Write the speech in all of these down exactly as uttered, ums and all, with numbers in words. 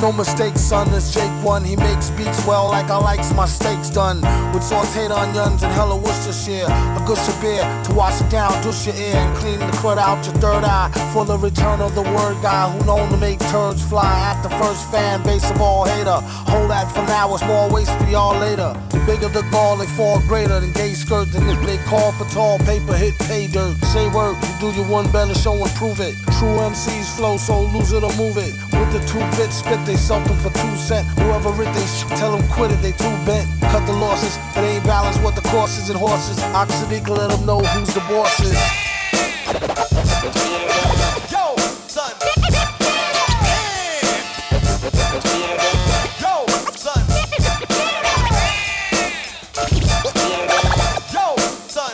no mistake, son, it's Jake One. He makes beats well like I likes my steaks done. With sauteed onions and hella Worcestershire. A good beer to wash it down, douche your ear, and clean the crud out your third eye. For the return of the word guy who known to make turds fly. At the first fan base of all hater. Hold that for now, it's more waste for y'all later. The bigger the ball, they fall greater than gay skirts. And if they call for tall paper, hit pay dirt. Say word, you do your one better, show and prove it. True M Cs flow, so lose it or move it. With the two bit spit, they sell them for two cents. Whoever writ they sh- tell them quit it, they too bent. Cut the losses, it ain't balanced what the course is and horses. Oxydica let them know who's the boss is. Yo, son. Yo, son. Yo, son.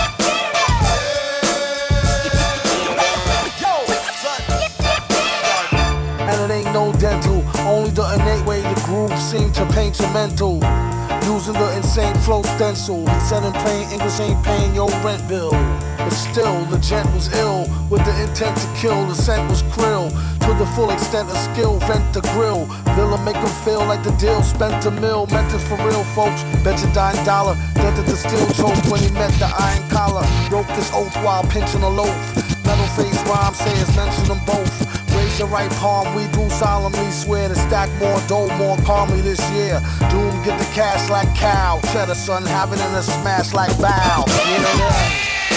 Yo, son. And it ain't no dental, only the innate way the groove seem to paint your mental. Using the insane flow stencil. He said in plain English ain't paying your rent bill. But still, the gent was ill with the intent to kill. The scent was krill to the full extent of skill. Vent the grill. Villa make him feel like the deal spent a mill. Meant it for real, folks. Bet your dime dollar that the still choke when he met the iron collar. Broke this oath while pinching a loaf. Metal face rhyme says mention them both. Raise your right palm, we do solemnly swear to stack more dough more calmly this year. Doom get the cash like cow. Cheddar son, have it in a smash like bow. You know that?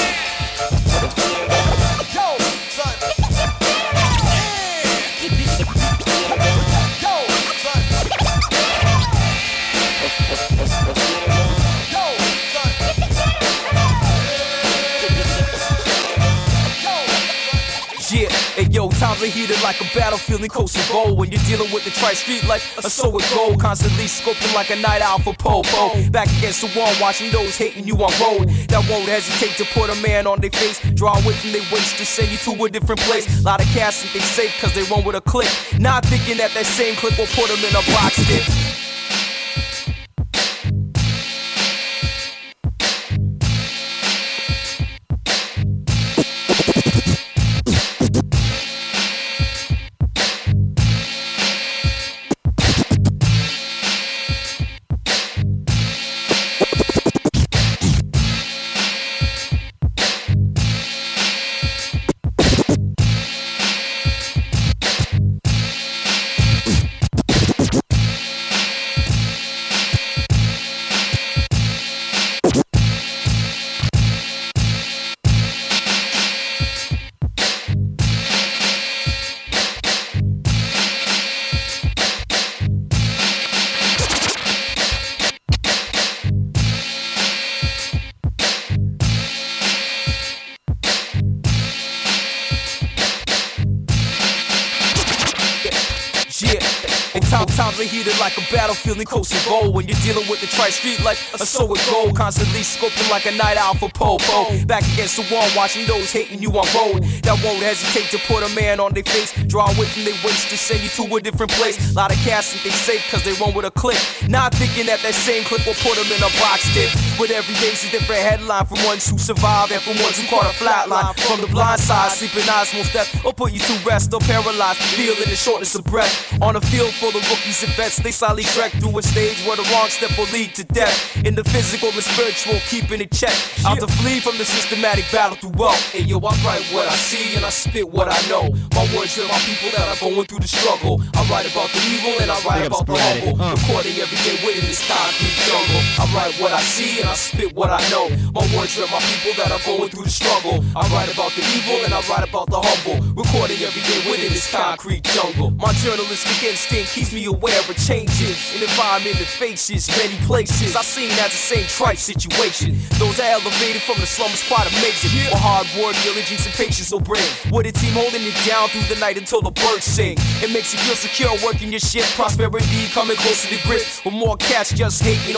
Yo, son. Yo, son. Yo, son. Yeah, hey yo, times are heated like a battlefield in Kosovo. When you're dealing with the tri-street like a so it go. Constantly scoping like a night owl for po-po. Back against the wall, watching those hating you on road. That won't hesitate to put a man on their face. Draw away from their waist to send you to a different place. Lot of cats think they safe cause they run with a click. Not thinking that that same click will put them in a box dip. Times are heated like a battlefield in Kosovo. When you're dealing with the tri-street like a so it go. Constantly scoping like a night owl for po-po. Back against the wall, watching those hating you on road. That won't hesitate to put a man on their face. Draw away from their waist to send you to a different place. Lot of cats think they safe cause they run with a click. Not thinking that that same click will put them in a box dip. With every day's a different headline. From ones who survive and from ones who caught a flatline. From the blind side, sleeping eyes won't step or put you to rest or paralyzed. Feeling the shortness of breath. On a field full of rookies and vets, they solidly trek through a stage where the wrong step will lead to death. In the physical and spiritual, keeping it check. Out to flee from the systematic battle through wealth. Hey yo, I write what I see and I spit what I know. My words are my people that are going through the struggle. I write about the evil and I write about the humble. Uh. Recording every day within this concrete jungle. I write what I see and I spit what I know. My words are my people that are going through the struggle. I write about the evil and I write about the humble. Recording every day within this concrete jungle. My journalistic instinct keeps me aware of changes. An environment that faces many places. I seen as the same tripe situation. Those are elevated from the slum is quite amazing. Yeah. With hard work, diligence, and patience will bring. With a team holding it down through the night until the birds sing. It makes you feel secure working your shit. Prosperity coming closer to grip. With more cats just hating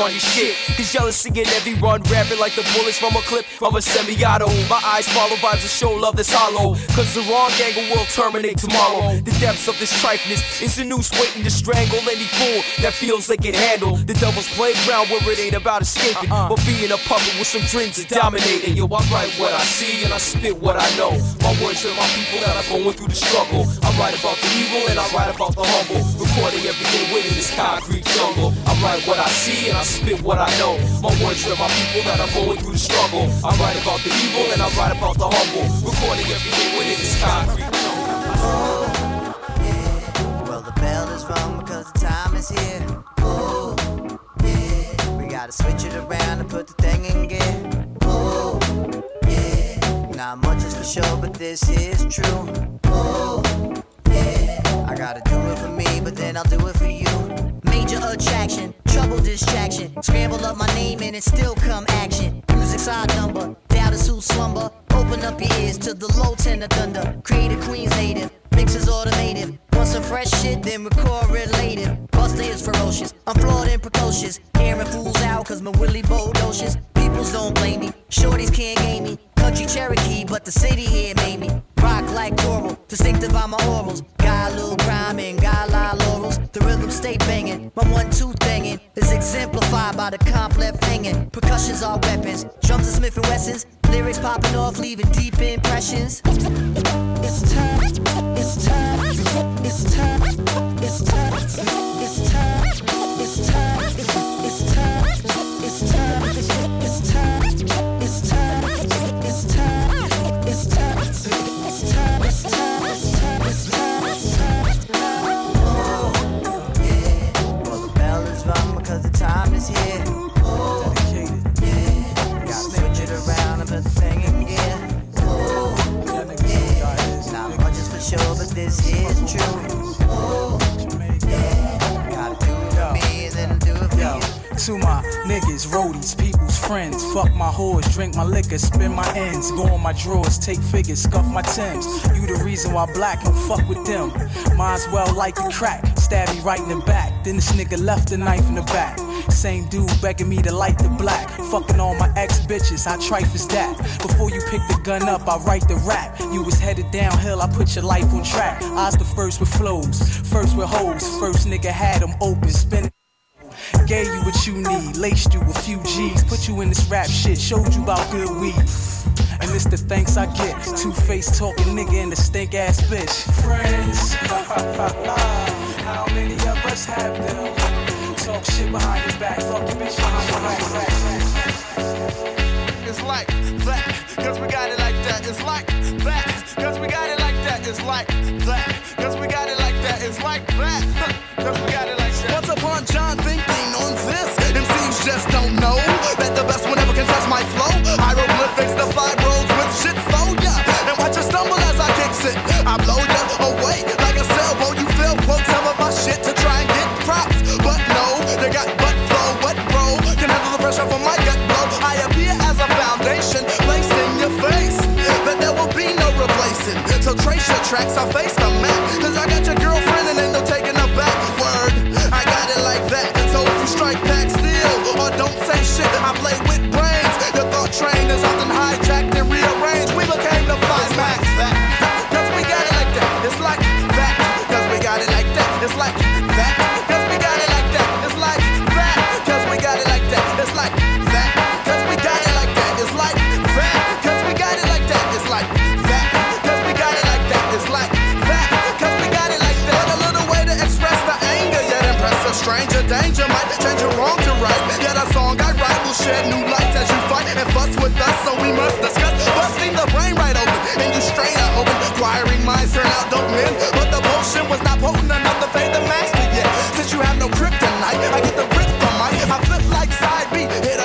on your shit. Cause jealousy in every run, rapping like the bullets from a clip of a semi-auto. My eyes follow vibes of show love that's hollow. Cause the wrong angle will terminate tomorrow. The depths of this trifleness is a noose waiting to strangle any fool that feels they can handle the devil's playground where it ain't about escaping, uh-uh. but being a puppet with some dreams of dominating. Yo, I write what I see and I spit what I know. My words are my people that are going through the struggle. I write about the evil and I write about the humble. Recording every day within this concrete jungle. I write what I see and I spit what I know. My words are my people that are going through the struggle. I write about the evil and I write about the humble. Recording every day within this concrete jungle. Oh, yeah. Well, the bell is rung because the time is here. Oh, yeah. We gotta switch it around and put the thing in gear. Oh, yeah. Not much is for sure, but this is true. Oh, yeah. I gotta do it for me, but then I'll do it for you. Major attraction, trouble distraction. Scramble up my name and it still come action. Music's odd number, doubters who slumber. Open up your ears to the low tenor thunder. Created Queens native, mixes automated. Want some fresh shit, then record related. Buster is ferocious, I'm flawed and precocious. Hearing fools out cause my Willie boldocious. Peoples don't blame me, shorties can't game me. Country Cherokee, but the city here made me. Rock like coral, distinctive on my orals. Got a little grime and got a lot of laurels. The rhythm stay banging, my one-two thingin' is exemplified by the complex flinging. Percussions are weapons, drums are Smith and Wessons. Lyrics popping off, leaving deep impressions. It's time, it's time, it's time, it's time, it's time, it's time, it's time, it's time, it's time, it's time, it's time, it's time, it's time, it's time, it's time, it's time, it's time. Oh, yeah. Well, the bell is rung because the time is here. Oh, yeah. Gotta switch it around and put the thing in gear. Oh, yeah. Not much is for sure, but this is true. Oh, yeah. Gotta do it for me and then I'll do it for you. To my niggas, roadies, people's friends. Fuck my whores, drink my liquor, spin my ends. Go on my drawers, take figures, scuff my Timbs. You the reason why black don't fuck with them. Might as well like the crack, stab me right in the back. Then this nigga left the knife in the back. Same dude begging me to light the black. Fucking all my ex-bitches, how trife is that? Before you pick the gun up, I write the rap. You was headed downhill, I put your life on track. I was the first with flows, first with hoes. First nigga had them open, spinning. Gave you what you need, laced you a few G's. Put you in this rap shit, showed you about good weed. And it's the thanks I get. Two-faced talking nigga and the stink ass bitch. Friends, how many of us have them? Talk shit behind his back, fuck your bitch behind your back. It's like that, cause we got it like that. It's like that, cause we got it like that. It's like that, cause we got it like that. It's like that, cause we got it like that. Once upon John thinking on this, M Cs just don't know that the best one ever can touch my flow. Hieroglyphics, the five roads with shit flow, yeah. And watch you stumble as I kicks it. I blow you away like a sailboat. You feel quote some of my shit to try and get props, but no, they got butt flow, wet bro. Can handle the pressure from my gut blow. I appear as a foundation placed in your face that there will be no replacing. So trace your tracks, I face the map. Cause I got your girlfriend and ain't no taking her back. Word, I got it like that. So if you strike back still or don't say shit, I play with brains. Your thought train is often hijacked and rearranged. We became the five max that. Cause we got it like that. It's like that. Cause we got it like that. It's like that. Cause we got it like that. It's like that. Cause we got it like that. It's like that. Cause we got it like that. It's like that. Cause we got it like that. It's like that. Cause we got it like that. It's like that. Cause we got it like that. But a little way to express the anger, yet impress a stranger. Danger might change your wrong to right. Yet a song I write will shed new lights as you fight and fuss with us. So we must discuss busting the brain right open and you straight out open. Acquiring minds turn out dope men, but the potion was not potent enough to fade the master yet. Since you have no kryptonite, I get the rip from Mike. I flip like side B, hit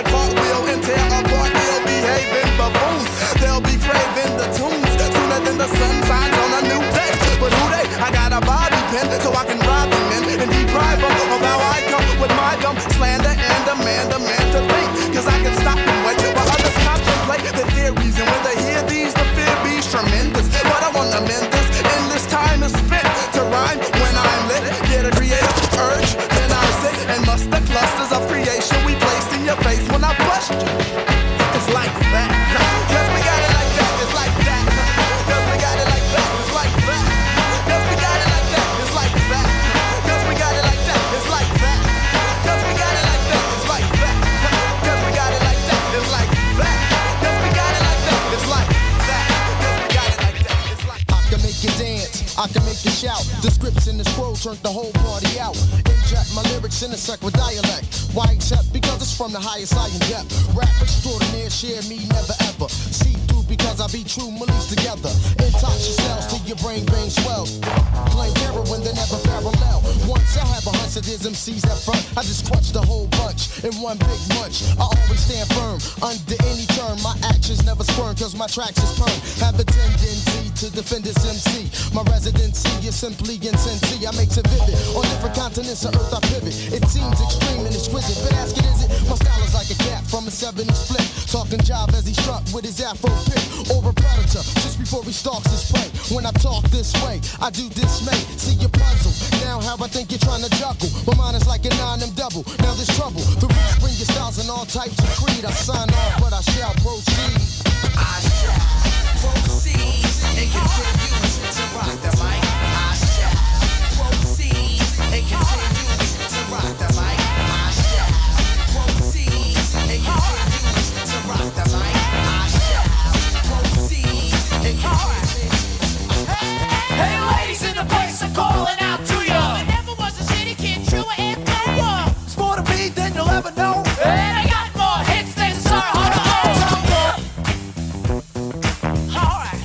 your face when I bust you. It's like that. Cause we got it like that. It's like that. Cause we got it like that. It's like that. Cause we got it like that. It's like that. Cause we got it like that. It's like that. Cause we got it like that. It's like that. Cause we got it like that. It's like that. Cause we got it like that. It's like that. Cause we got it like that. It's like I can make you dance, I can make you shout. The scripts in the scroll turned the whole party out. Inject my lyrics in a sec with dialect. Why accept? Because it's from the highest I in depth. Rap extraordinaire, share me, never ever. See through because I be true, Malice together. Intox yourselves till your brain vein swells. Plain heroin, they never parallel. Once I have a hunch that there's M Cs up front, I just crunch the whole bunch in one big munch. I always stand firm under any term. My actions never squirm cause my tracks is perm. Have a tendency to defend this M C. My residency is simply insanity. I make it vivid. On different continents of earth I pivot. It seems extreme and exquisite, but ask it is it? My style is like a cat from a seventies flip. Talking jive as he struck with his afro pick. Or a predator just before he stalks his prey. When I talk this way, I do dismay. See your puzzle. Now how I think you're trying to juggle. My mind is like a nine M double. Now there's trouble. The roots bring your styles in all types of creed. I sign off, but I shall proceed. I shall proceed and continue to rock the mic. I shall proceed and continue to rock the mic. I shall proceed and continue to rock the mic. I shall proceed and continue. Hey, ladies in the place, I'm calling out to you. There never was a city kid truer and bluer. it's more to me than you'll ever know. And I got more hits than Sir Hunter. Alright.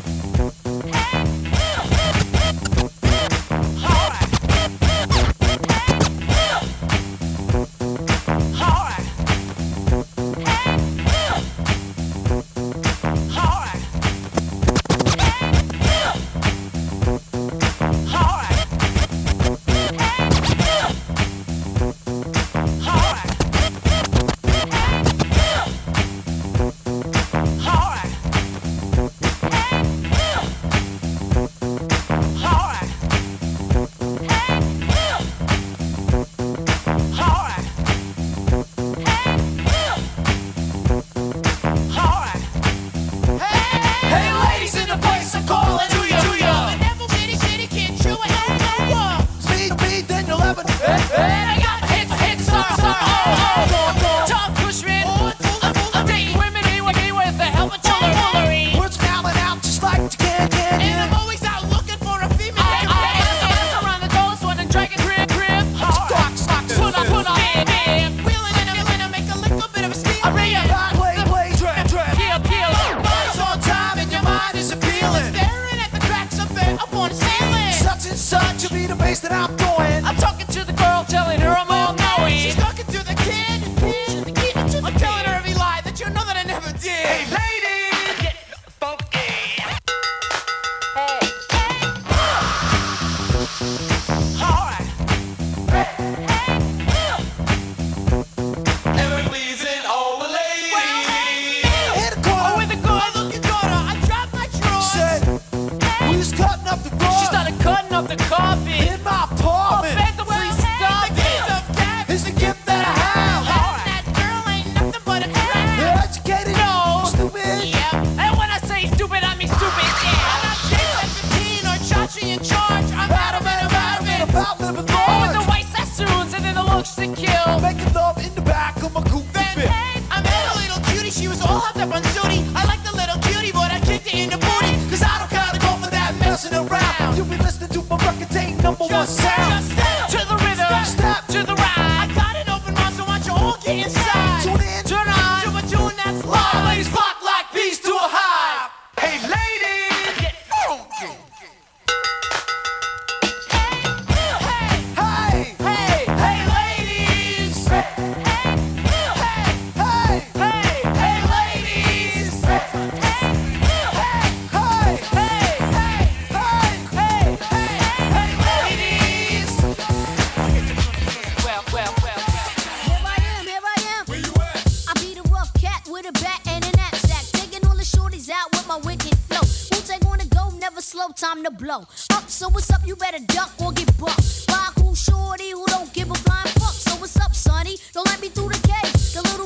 Time to blow up, so what's up? You better duck or get bucked by a cool shorty who don't give a flying fuck. So what's up, sonny? Don't let me through the cage. The little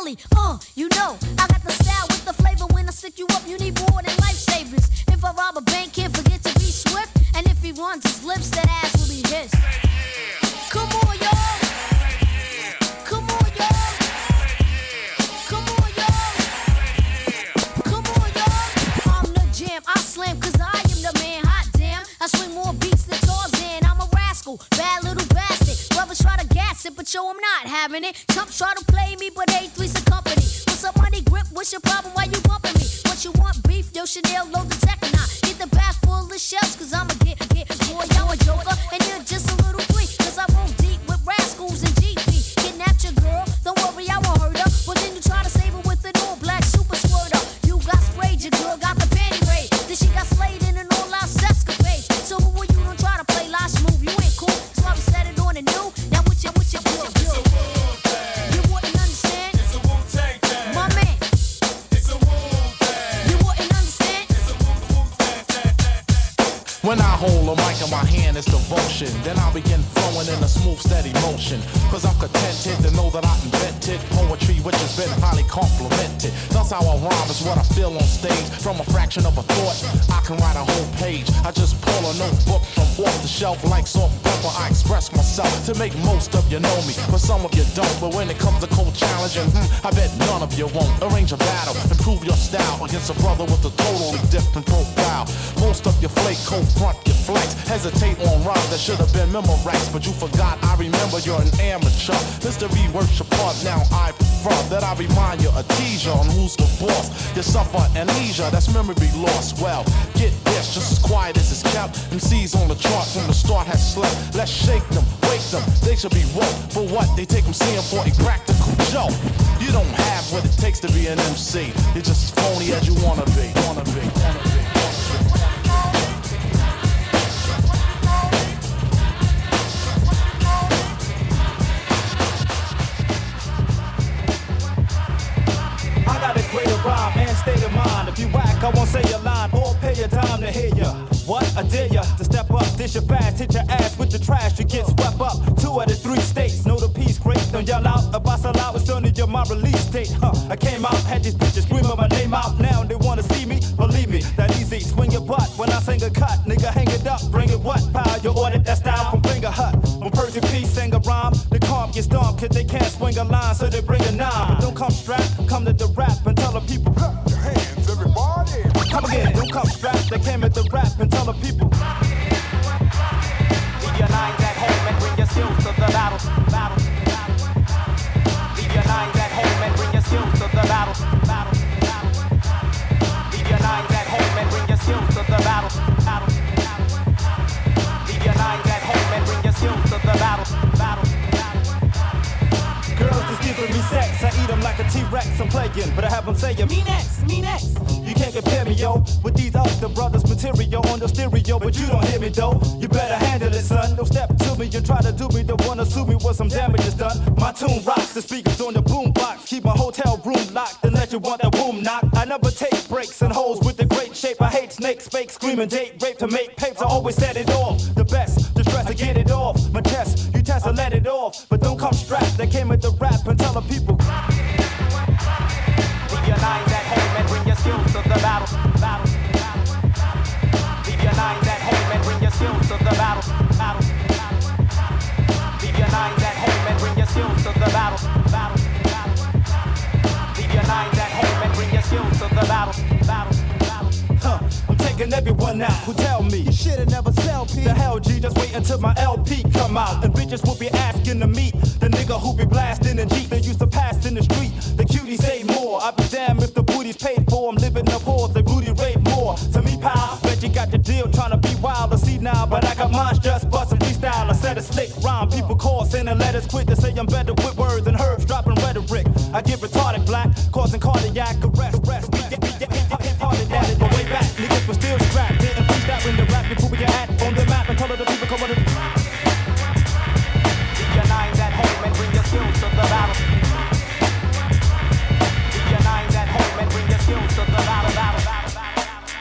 Philly, uh, you know, I got the style with the flavor. When I sick you up, you need more than lifesavers. If I rob a bank, can't forget to be swift. And if he runs his lips, that ass will be his. Come on, y'all. Come on, y'all. Come on, y'all. Come on, y'all. I'm the jam. I slam cause I am the man. Hot damn. I swing more beats than Tarzan. I'm a rascal. Bad little bastard. Brothers try to gas it, but yo, I'm not having it. Chumps try to play me, but A three's a company. What's up, money grip? What's your problem? Why you bumping me? What you want, beef? Yo, Chanel, load the tech and I get the bag full of shells, cause I'ma get, get, boy, y'all a joker, and you're just a little freak, cause I roll deep with rascals and G P. Kidnapped your girl, don't worry, I won't hurt her, but then you try to save her with an all black super squirter. You got sprayed, your girl got the panty raid, then she got slayed in an all out sescapades. So who are you, don't try to play last move, you ain't cool, so I set it on the new, now what you, what you, what you, you wouldn't understand, it's a Wu-Tang thing, my man, it's a Wu-Tang, you wouldn't understand, it's a Wu-Tang thing. When I hold a mic in my hand, it's devotion. Then I begin flowing in a smooth, steady motion. Cause I'm contented to know that I invented poetry, which has been highly complimented. That's how I rhyme, is what I feel on stage. From a fraction of a thought, I can write a whole page. I just pull a notebook from off the shelf like salt and pepper. I express myself to make most of you know me, but some of you don't. But when it comes to cold challenging, hmm, I bet none of you won't. Arrange a battle, improve your style against a brother with a totally different profile. Most of you flake, cold front, you flex, hesitate on rhymes that should have been memorized, but you forgot. I remember you're an amateur. Mystery worship art, now I prefer that I remind you, a teaser on who's the boss. You suffer amnesia, that's memory loss. Well, get this, just as quiet as it's kept. M Cs on the chart from the start has slept. Let's shake them, wake them, they should be woke. For what? They take them seeing for a practical joke. You don't have what it takes to be an M C. You're just as phony as you wanna be, wanna be, wanna be. And state of mind. If you whack, I won't say your line or pay your time to hear ya. What? I dare ya to step up, dish your fast, hit your ass with the trash. You get swept up. Two out of three states. Know the peace great. Don't yell out about sell out. It's only your my release date. Huh? I came out, had these bitches screaming my name out. Now they wanna see me. Believe me, that easy. Swing your butt when I sing a cut. Nigga, hang it up. Bring it what? Power. You ordered that style from Finger Hut. When Percy P sing a rhyme, the calm get stomped. Cause they can't swing a line, so they bring a nine. But don't come strapped. Come to the rap and tell the people. Your hands, everybody. Come again, don't come strapped. They came at the rap and tell the people. Leave your nines at home and bring your skills to the battle. Battle. Leave your nines at home and bring your skills to the battle. Battle. Leave your nines at home and bring your skills to the battle. Battle. Leave your nines at home and bring your skills to the battle. Battle. Girls just giving me sex, I eat them like a T-Rex, I'm playing, but I have them saying, me next, me next. You can't compare me, yo, with these other brothers' material on the stereo, but you don't hear me, though. You better handle it, son. Don't step to me, you try to do me, don't wanna sue me when some damage is done. My tune rocks, the speakers on the boom box, keep my hotel room locked, unless you want that boom knock. I never take breaks and holes with the great shape. I hate snakes, fake, screaming, date, rape to make papes. I always set it off, the best, the stress to get it off. My chest, you test to let it off, but don't come strapped. They came with the rap and tell the people. Leave your nines at home and bring your skills to the battle. Battle. Leave your nines at home and bring your skills to the battle. Battle. Leave your nines at home and bring your skills to the battle. Battle. Leave your nines at home and bring your skills to the battle. Battle. Huh. I'm taking everyone out who tell me you should've never sell P. The hell, G, just wait until my L P come out. And bitches will be asking to meet the nigga who be blasting in Jeep. They used to pass in the street. The cuties say more. I be damned if the booty's paid for. I'm living up horse, they booty rape more. To me, pal, bet you got the deal trying to be wild or see now. But I got mine just bustin' freestyle. I said a slick rhyme. People call, sending letters quick to say I'm better with words than herbs dropping rhetoric. I get retarded black, causing cardiac arrest. arrest. We get, we get, we get hard at it, but way back, niggas were still strapped. Didn't freestyle when the rap, you put your hat on the map and color the people come on the. Leave your nines at home and bring your skills to the battle. Leave your nines at home and bring your skills to the battle, battle, battle, battle.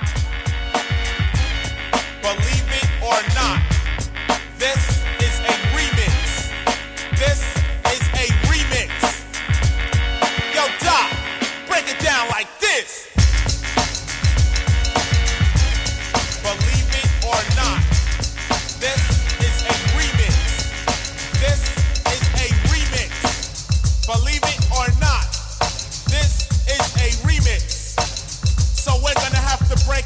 Believe it or not, this is a remix. This is a remix. Yo,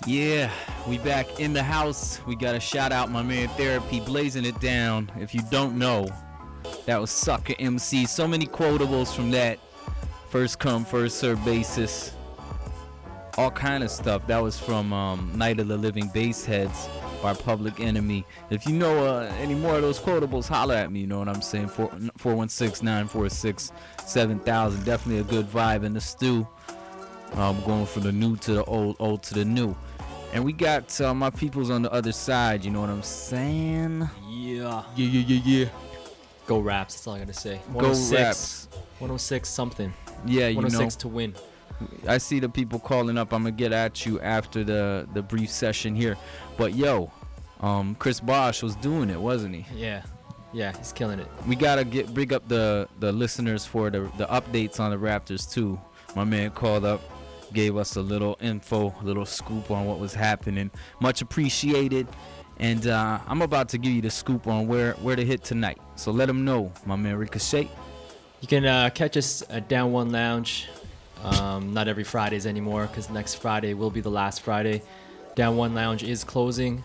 Yeah, we back in the house. We got to shout out my man Therapy, blazing it down. If you don't know, that was Sucker M C. So many quotables from that. First come, first serve basis. All kind of stuff. That was from um, Night of the Living Bassheads by Public Enemy. If you know uh, any more of those quotables, holler at me. You know what I'm saying? four one six, nine four six, seven thousand. Definitely a good vibe in the stew. Um, going from the new to the old, old to the new. And we got uh, my peoples on the other side, you know what I'm saying? Yeah. Yeah, yeah, yeah, yeah. Go Raps, that's all I gotta say. Go Raps. one oh six something. Yeah, you know. one oh six to win. I see the people calling up. I'm gonna get at you after the, the brief session here. But yo, um, Chris Bosch was doing it, wasn't he? Yeah. Yeah, he's killing it. We gotta get bring up the, the listeners for the, the updates on the Raptors too. My man called up, gave us a little info, a little scoop on what was happening. Much appreciated. And uh, I'm about to give you the scoop on where, where to hit tonight. So let them know, my man Ricochet. You can uh, catch us at Down One Lounge. Um, not every Fridays anymore, because next Friday will be the last Friday. Down One Lounge is closing,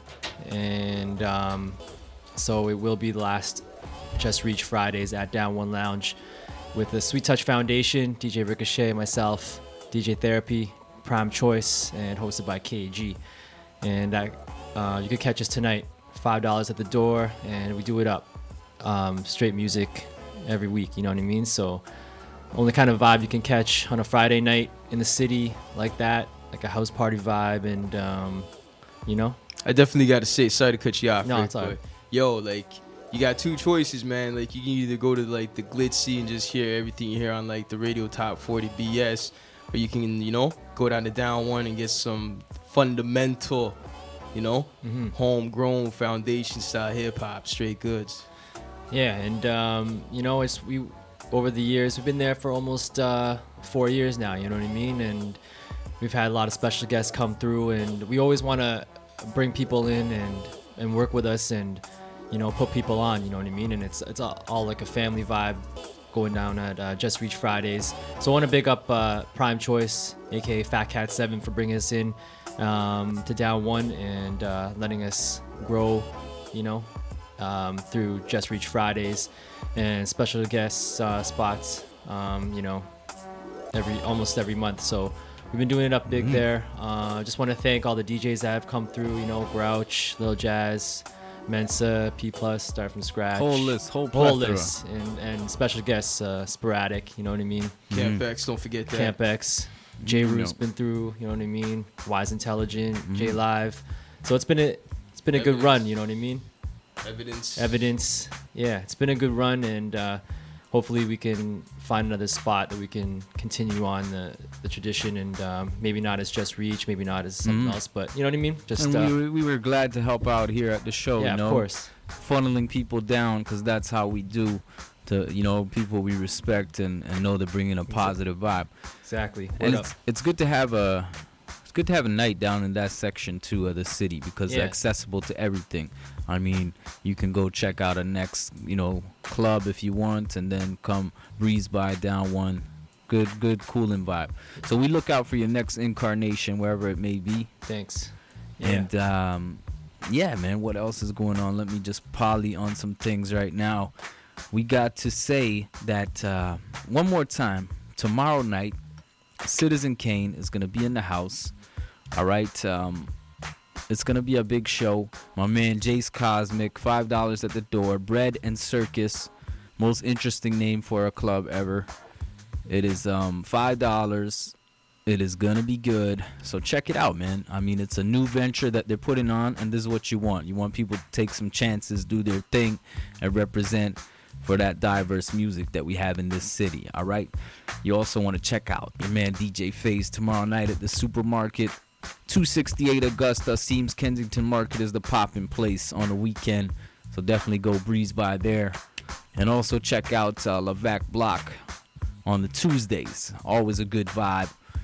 and um, so it will be the last Just Reach Fridays at Down One Lounge with the Sweet Touch Foundation, D J Ricochet, myself, D J Therapy, Prime Choice, and hosted by K G. And I, uh, you can catch us tonight, five dollars at the door, and we do it up. Um, straight music every week, you know what I mean? So only kind of vibe you can catch on a Friday night in the city like that, like a house party vibe, and, um, you know? I definitely got to say, sorry to cut you off. No, Rick, it's all right. but, yo, like, you got two choices, man. Like, you can either go to, like, the Glitzy and just hear everything you hear on, like, the Radio Top forty B S, or you can, you know, go down to Down One and get some fundamental, you know, mm-hmm. homegrown foundation-style hip-hop, straight goods. Yeah, and, um, you know, it's we over the years, we've been there for almost uh, four years now, you know what I mean? And we've had a lot of special guests come through, and we always want to bring people in and, and work with us and, you know, put people on, you know what I mean? And it's it's all, all like a family vibe going down at uh, Just Reach Fridays. So I want to big up uh, Prime Choice, aka Fat Cat seven, for bringing us in um, to Down One and uh, letting us grow, you know, um, through Just Reach Fridays and special guest uh, spots, um, you know, every almost every month. So we've been doing it up big mm-hmm. there. I uh, just want to thank all the D Js that have come through, you know, Grouch, Lil Jazz, Mensa, P Plus, Start From Scratch. Whole list, whole plethora. Whole plethora. list. And, and special guests, uh, Sporadic, you know what I mean? Camp X, don't forget that. Camp X. J Mm, Roo's no. been through, you know what I mean? Wise Intelligent, Mm. J Live. So it's been a it's been a good Evidence. run, you know what I mean? Evidence. Evidence. Yeah, it's been a good run, and uh, hopefully we can find another spot that we can continue on the, the tradition, and um, maybe not as Just Reach, maybe not as something Mhm. else, but you know what I mean? Just and uh, we, were- we were glad to help out here at the show, Yeah, you of know, course. funneling people down, because that's how we do to, you know, people we respect and, and know they're bringing a positive vibe. Exactly. And Word it's, up. it's good to have a it's good to have a night down in that section too of the city, because Yeah. they're accessible to everything. I mean, you can go check out a next, you know, club if you want, and then come breeze by Down One. Good, good, cooling vibe. So we look out for your next incarnation, wherever it may be. Thanks. Yeah. And um, yeah, man, what else is going on? Let me just poly on some things right now. We got to say that uh, one more time, tomorrow night, Citizen Kane is going to be in the house. All right. Um, it's going to be a big show. My man Jace Cosmic, five dollars at the door. Bread and Circus, most interesting name for a club ever. It is um, five dollars. It is going to be good. So check it out, man. I mean, it's a new venture that they're putting on, and this is what you want. You want people to take some chances, do their thing, and represent for that diverse music that we have in this city, all right? You also want to check out your man D J Phase tomorrow night at the Supermarket. two sixty-eight Augusta. Seams Kensington Market is the popping place on the weekend. So definitely go breeze by there. And also check out uh, Lavac Block on the Tuesdays. Always a good vibe.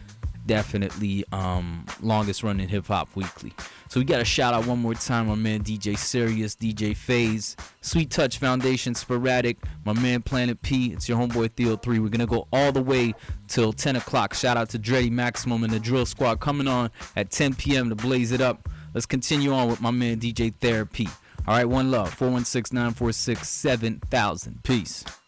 definitely um, longest running Hip Hop Weekly. So we got to shout out one more time my man D J Sirius, D J Faze, Sweet Touch Foundation, Sporadic, my man Planet P. It's your homeboy Theo three. We're going to go all the way till ten o'clock. Shout out to Dre Maximum and the Drill Squad coming on at ten p.m. to blaze it up. Let's continue on with my man D J Therapy. All right, one love. four one six, nine four six, seven thousand. Peace.